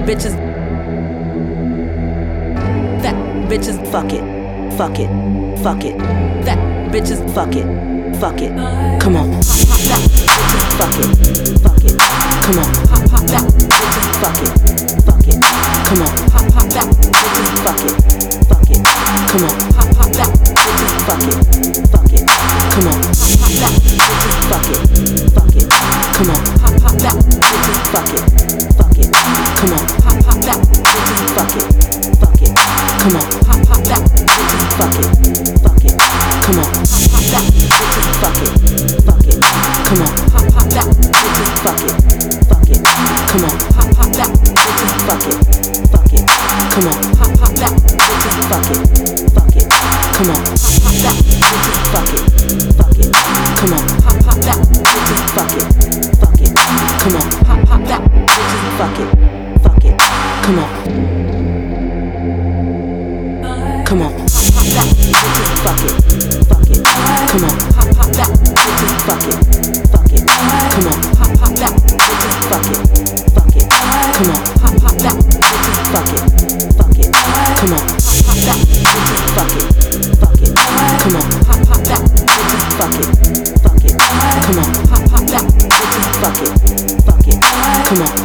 bitches. Fat bitches, fuck it, fuck it, fuck it. Fat bitches, fuck it, fuck it. Come on, fat bitches, fuck it, fuck it. Come on, fat bitches, fuck it, fuck it. Come on, fat bitches, fuck it, fuck it. Come on, fat bitches, fuck it, fuck it. Come on, fat bitches, fuck it, fuck it. Come on, fat bitches, fuck it, fuck it. Come on, fat bitches, fuck it, fuck it. Come on, fat bitches, fuck it, fuck it. Come on, fat bitches, fuck it, fuck it. Come on, fat bitches, fuck it, fuck it. Come on, fat bitches, fuck it, fuck it. Come on, fat bitches, fuck it, fuck it. Come on, fat bitches, fuck it, fuck it. Come on, fat bitches, fuck it, fuck it. Come on, fat bitches, fuck it, fuck it. Come on. Come on, fat bitches, fuck it, fuck it. Come on, fat bitches, fuck it, fuck it. Come on, fat bitches, fuck it, fuck it. Come on, fat bitches, fuck it, fuck it. Come on, fat bitches, fuck it, fuck it. Come on, fat bitches, fuck it, fuck it. Come on, fat bitches, fuck it, fuck it. Come on.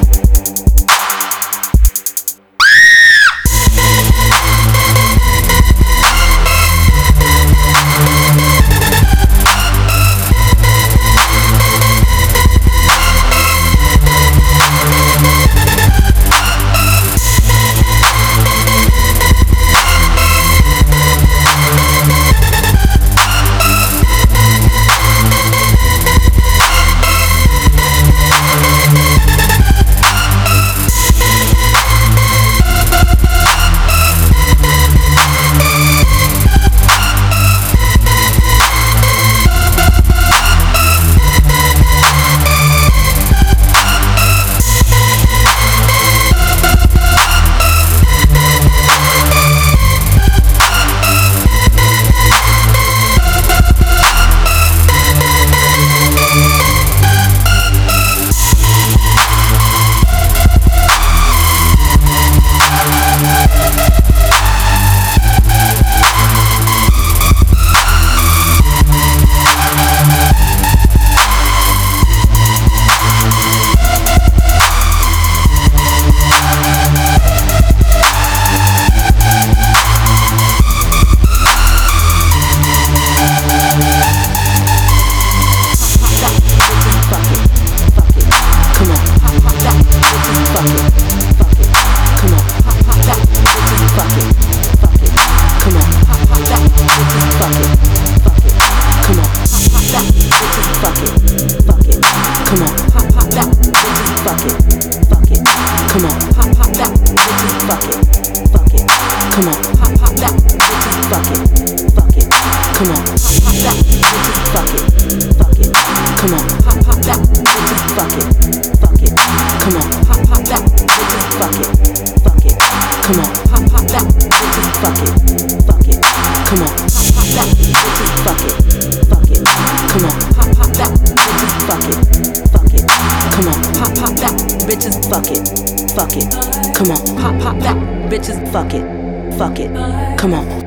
Fuck it. Come on, bitches, fuck it. Fuck it. Come on.